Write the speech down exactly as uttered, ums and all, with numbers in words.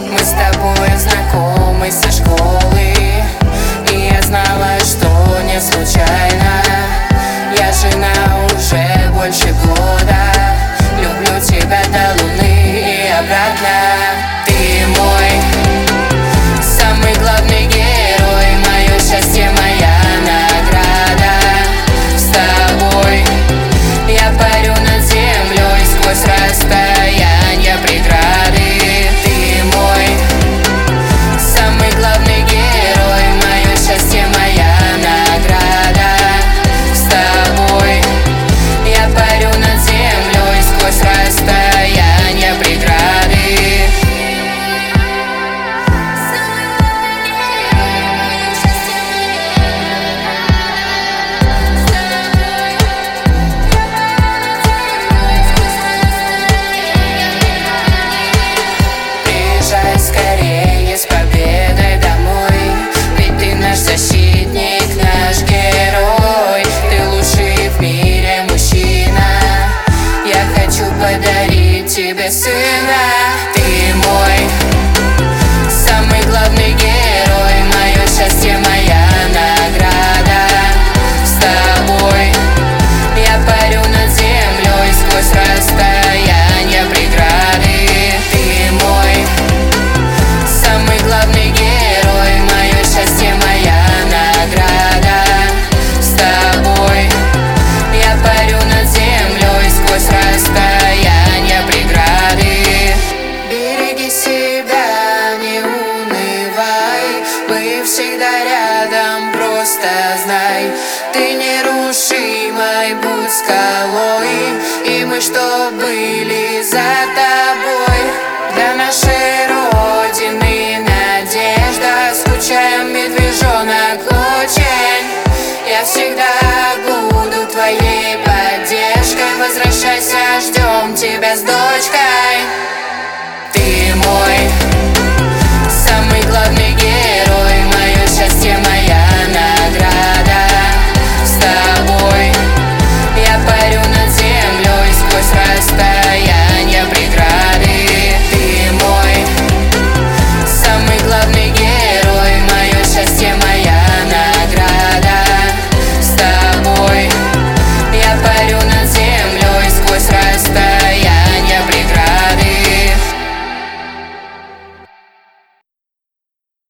Мы с тобой знакомы со школы, и я знала, что не случайно. Я жена уже больше года, люблю тебя до луны и обратно. Ты мой самый главный герой, мое счастье, моя награда. С тобой я парю над землей сквозь расстояния, преграды. Ты мой самый главный герой, мое счастье, моя награда. С тобой я парю над землей сквозь расстояния, преграды. Скорее с победой домой, ведь ты наш защитник, наш герой. Ты лучший в мире мужчина, я хочу подарить тебе сына. Ты мой самый главный герой, мое счастье, моя награда. С тобой я парю над землей сквозь расстояния, преграды. Ты мой самый главный герой, мое счастье, моя награда. С тобой я парю над землей сквозь расстояния, преграды. Береги себя, не унывай, мы всегда рядом, просто знай. Ты нерушимой, будь скалой, и мы, что были